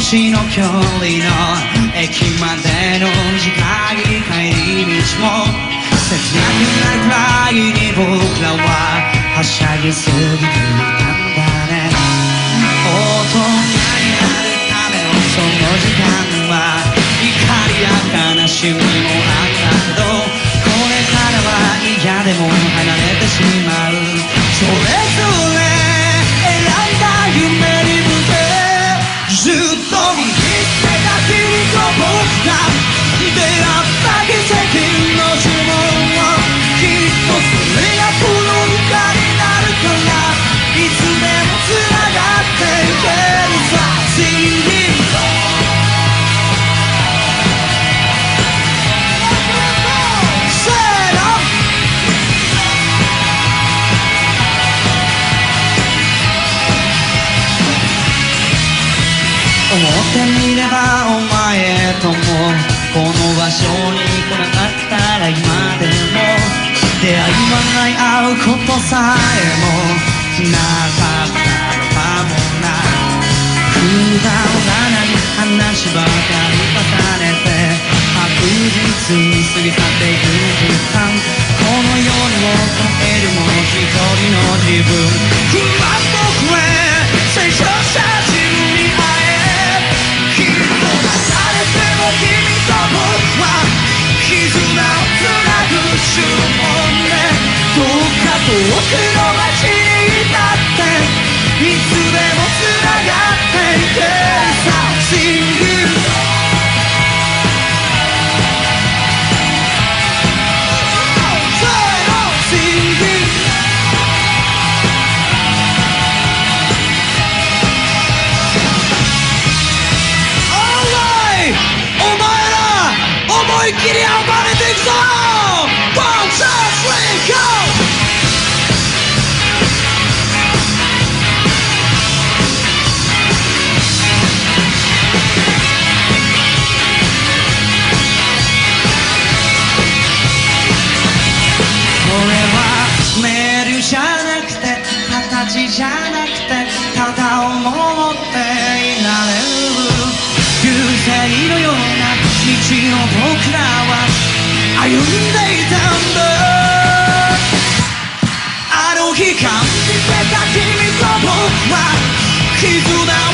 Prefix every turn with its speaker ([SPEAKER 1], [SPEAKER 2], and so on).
[SPEAKER 1] しの距離の駅までの時間に帰り道も切なくないくらいに僕らははしゃぎすぎていたんだね。大人になるためのその時間は怒りや悲しみもあったけど、これからは嫌でも離れてしまう。それぞれ選んだ夢に向けずっと見つめた君と僕が出会った奇跡の呪文を、きっとそれがこの歌になるから、いつでもつながっていけるさ。Singing思ってみればお前ともこの場所に来なかったら今でも出会いはない会うことさえもなかったのかもな。くだらない話ばかり重ねて確実に過ぎ去っていく時間、この世に求めるもの一人の自分、不安と増え成長した自分に会え、きっと離れても君と僕は絆をつなぐ呪文で、どうか遠くの街にいたっていつでもつながっていけるさ。Singing思いっきり暴れていくぞ One, two, three, go! これはメールじゃなくて形じゃなくてただ思っていられる流星のような道の僕らは歩んでいたんだ。あの日感じてた君と僕は絆